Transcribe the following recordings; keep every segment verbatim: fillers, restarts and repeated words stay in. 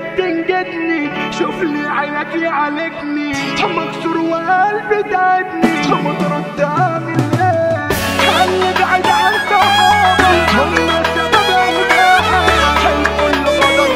ريت تنجدني، شوف لي عينك يعالجني، مكسور وقلبي تعبني، مترد اعمل ايه؟ خلي بعيد عن صحابي هم السبب اوجاعي، الكل غدر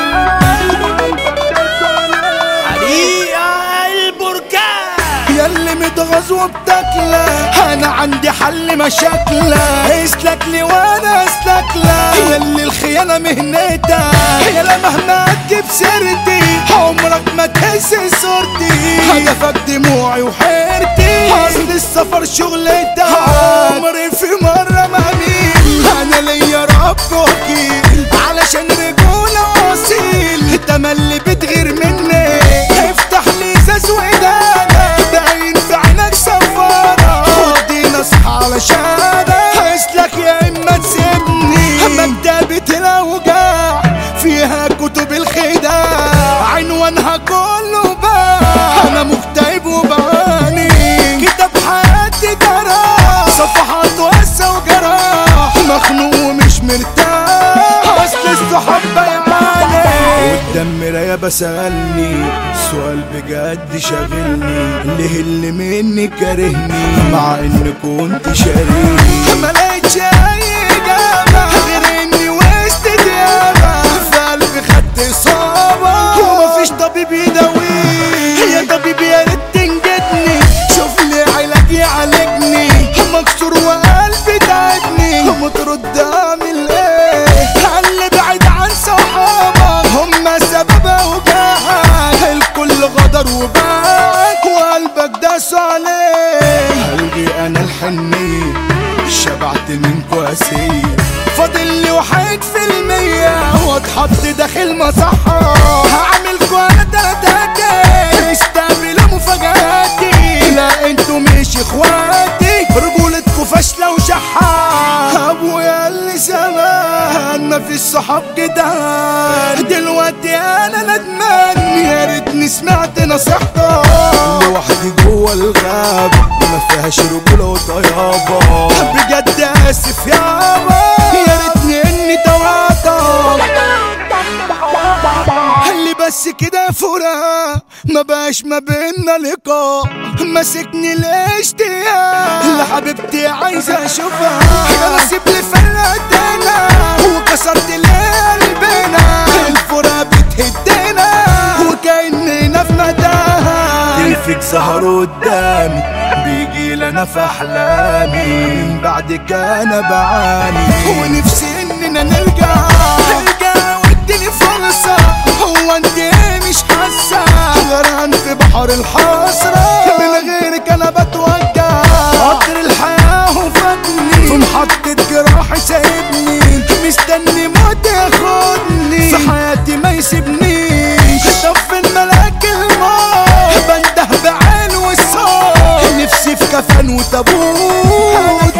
وقلبك تسولي حريقة البركان ياللي متغاظ وبتاكله، انا عندي حل مشاكله، اسلك لي وانا اسلك لك، ياللي الخيانه مهنتك، يالا مهما تجيب سيرتي عمرك ما تهز صورتي، هدفك دموعي وحيرتي، اصل السفر شغلتك، عمري في مره ما اميل، انا ليا رب وكيل، علشان رجوله اصيل، تملي بتغير مني، افتح لي زاز ودانا، باين في عينك سفاره، خدي نصح علشانك، اسلك يا اما تسيبني، مكتبة الاوجاع فيها كتب الخداع، عنوانها كله باع، انا مكتئب وبعاني، كتاب حياتي جراح، صفحات وقسى وجراح، مخنوق ومش مرتاح، اصل الصحاب بيعاني، قدام مراية بسألني سؤال بجد شاغلني، ليه اللي مني كارهني مع ان كنت شاريني، ملقتش اي اجابة غير اني وسط ديابة، في قلبي خدت اصابة ومفيش طبيب يداويني، يا طبيب يا ريت تنجدني، شوف لي علاج يعالجني، مكسور وقلبي تعبني، مترد اعمل ايه؟ خلي بعيد عن صحابك هم سبب اوجاعك، الكل غدر وباعك وقلبك داس عليه، هلغي انا الحنية شبعت من كواسية، فاضل لي واحد في المية واتحط داخل مصحة، هعملكوا انا تلاتاكي استقبلوا مفاجآتي، لا انتوا مش اخواتي، رجولتكوا فاشلة وشحة، ابويا اللي زمان مفيش صحاب جدعان، دلوقتي انا ندمان، يا ريتني سمعت نصيحتك، لوحدي جوه الغاب ما فيهاش رجولة وطيابة، بجد اسف يابا، يا ريتني اني توعدك، اللي بس كده فراق ما بقاش ما بينا لقاء، ماسكني الاشتياق لحبيبتي عايزة اشوفها، يا نصيب اللي فرقتنا وكسرت لي قلبنا، الفراق بتهدنا وكأننا في مداها، تلفك ظهر قدامي بيجي لنا في احلامي، من بعدك انا بعاني ونفسي اننا نرجع نرجع واديني فرصة، هو انت ايه مش حاسة غرقان في بحر الحسرة، من غيرك انا بتوجع، قطر الحياة وفاتني في محطة جراح سايبني، مستني موت ياخدني في حياتي ما يسيبنيش، طب في الملاك الموت بنده بعين والصوت، نفسي في كفن وتابوت،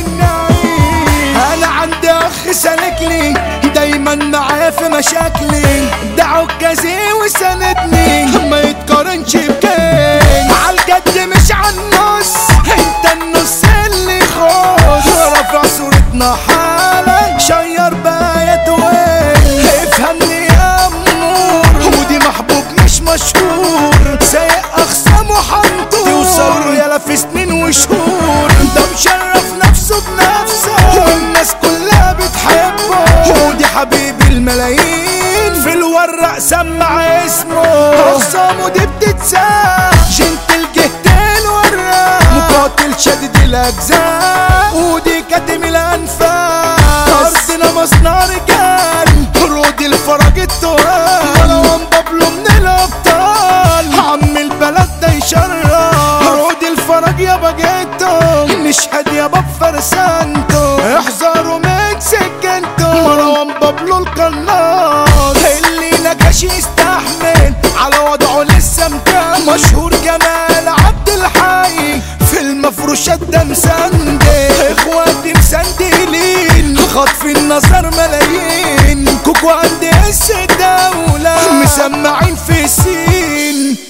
انا عندي اخ سالكلي دايما معايا في مشاكلي، ده عكازي وساندني ما يتقارنش بكين، عالجد مش عالنص انت النص اللي خاص، رافع صورتنا حالا شير بايت وين، افهمني يا امور ودي محبوب مش مشهور، سايق اخصام وحنطور توصل يالا في سنين وشهور، ده مشرف نفسه بنفسه والناس كلها بتحبه، ودي حبيب الملايين في الورق سمع اسمه، اخصامه دي بتتساق جنتل جهتين ورق، مقاتل شديد الاجزاء ودي كاتم الانفاس، ارضنا مصنع رجال رودي الفرج التراب، مروان بابلو من الابطال عم البلد ده يشرف، رودي الفرج يابا جيتو نشهد يابا بفرسانتو، احذروا من سكنتو، مروان بابلو القناص اللي نجاش يستحمل على وضعه لسه مكان، مشهور جمال عبد الحي في المفروشات ده مسندي، اخواتي مسندلين خاطفين النظر ملايين، كوكو عندي اس الدولة مسمعين في السين.